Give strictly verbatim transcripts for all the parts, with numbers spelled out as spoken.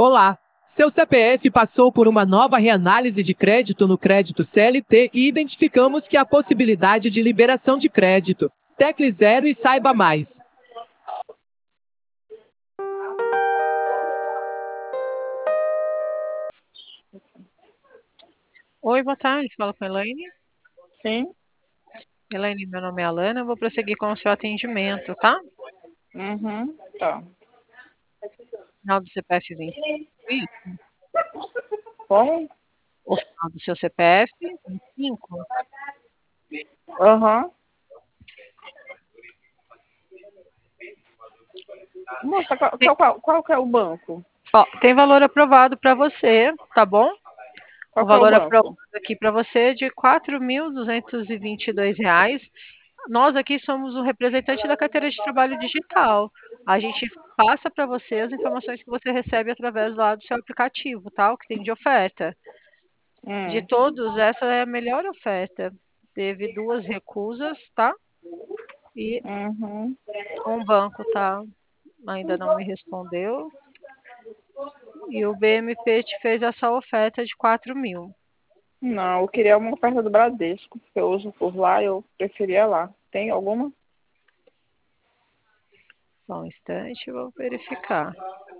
Olá! Seu C P F passou por uma nova reanálise de crédito no crédito C L T e identificamos que há possibilidade de liberação de crédito. Tecle zero e saiba mais. Oi, boa tarde. Fala com a Elaine. Sim. Elaine, meu nome é Alana. Eu vou prosseguir com o seu atendimento, tá? Uhum. Tá. Final do C P F vinte e cinco. Como? O final do seu C P F vinte e cinco. Aham. Moça, qual, Tem, qual, qual, qual que é o banco? ó, tem valor aprovado para você, tá bom? Qual O que é o valor aprovado banco? aqui para você é de quatro mil duzentos e vinte e dois reais. Nós aqui somos o representante da carteira de trabalho digital. A gente passa para você as informações que você recebe através lá do seu aplicativo, tá? O que tem de oferta. De Hum. todos, essa é a melhor oferta. Teve duas recusas, tá? E Uhum. um banco, tá? Ainda não me respondeu. E o B M P te fez essa oferta de quatro mil. Não, eu queria uma oferta do Bradesco, porque eu uso por lá, eu preferia lá. Tem alguma? Só um instante, vou verificar.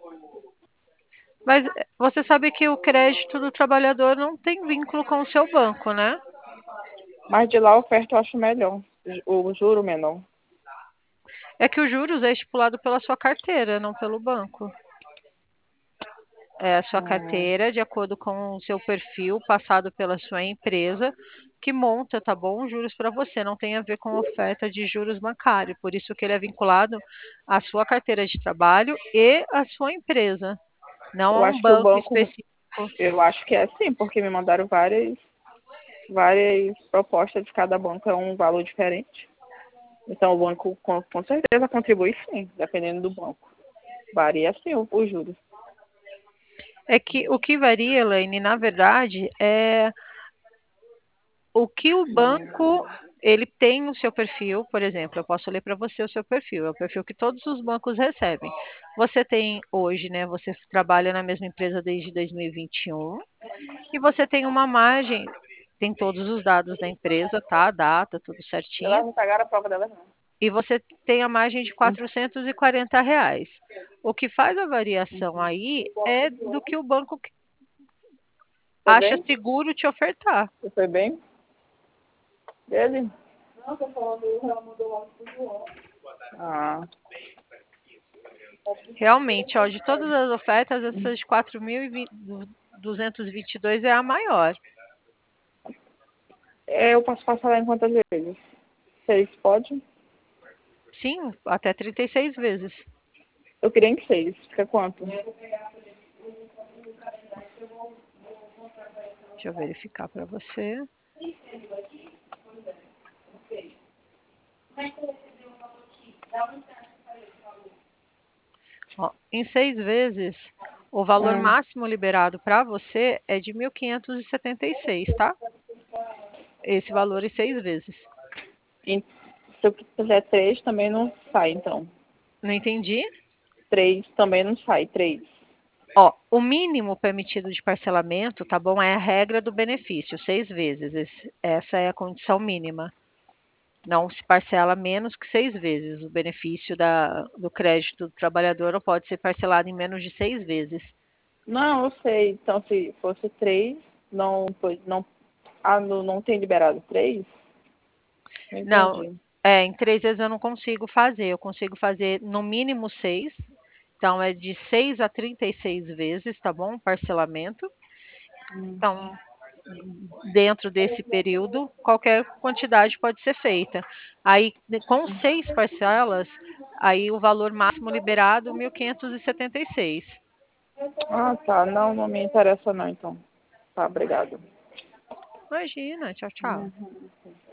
Mas você sabe que o crédito do trabalhador não tem vínculo com o seu banco, né? Mas de lá a oferta eu acho melhor. O juro menor. É que os juros é estipulado pela sua carteira, não pelo banco. É a sua Hum. carteira, de acordo com o seu perfil passado pela sua empresa, que monta, tá bom? Os juros para você. Não tem a ver com oferta de juros bancário. Por isso que ele é vinculado à sua carteira de trabalho e à sua empresa, não Eu a um acho que o banco banco, específico. eu acho que é assim, porque me mandaram várias, várias propostas de cada banco, é um valor diferente. Então o banco com, com certeza contribui sim, dependendo do banco. Varia sim o- os juros. É que o que varia, Elaine, na verdade, é o que o banco ele tem o seu perfil, por exemplo, eu posso ler para você o seu perfil, é o perfil que todos os bancos recebem. Você tem hoje, né? Você trabalha na mesma empresa desde dois mil e vinte e um e você tem uma margem, tem todos os dados da empresa, tá? A data, tudo certinho. Elas não pagaram a prova delas, não. E você tem a margem de quatrocentos e quarenta reais. O que faz a variação aí é do que o banco Foi acha bem? seguro te ofertar. Você foi bem? Dele? Ah, Realmente, ó, de todas as ofertas, essas de quatro mil duzentos e vinte e dois é a maior. é, eu posso passar lá em quantas vezes? Seis, pode? Sim, até trinta e seis vezes. Eu queria em seis. Fica quanto? Deixa eu verificar para você. Ó, em seis vezes, o valor Hum. máximo liberado para você é de mil quinhentos e setenta e seis, tá? Esse valor em seis vezes. E se eu quiser três, também não sai, então. Não entendi? Três também não sai, três. Ó, o mínimo permitido de parcelamento, tá bom? É a regra do benefício, seis vezes. Esse- essa é a condição mínima. Não se parcela menos que seis vezes. O benefício da, do crédito do trabalhador não pode ser parcelado em menos de seis vezes. Não, eu sei. Então, se fosse três, não, foi- não, ah, não, não tem liberado três? Não Não, entendi. é, em três vezes eu não consigo fazer. Eu consigo fazer no mínimo seis. Então, é de seis a trinta e seis vezes, tá bom? Parcelamento. Hum. Então, dentro desse período, qualquer quantidade pode ser feita. Aí, com seis parcelas, aí o valor máximo liberado, mil quinhentos e setenta e seis. Ah, tá. Não, não me interessa não, então. Tá, obrigado. Imagina, tchau, tchau.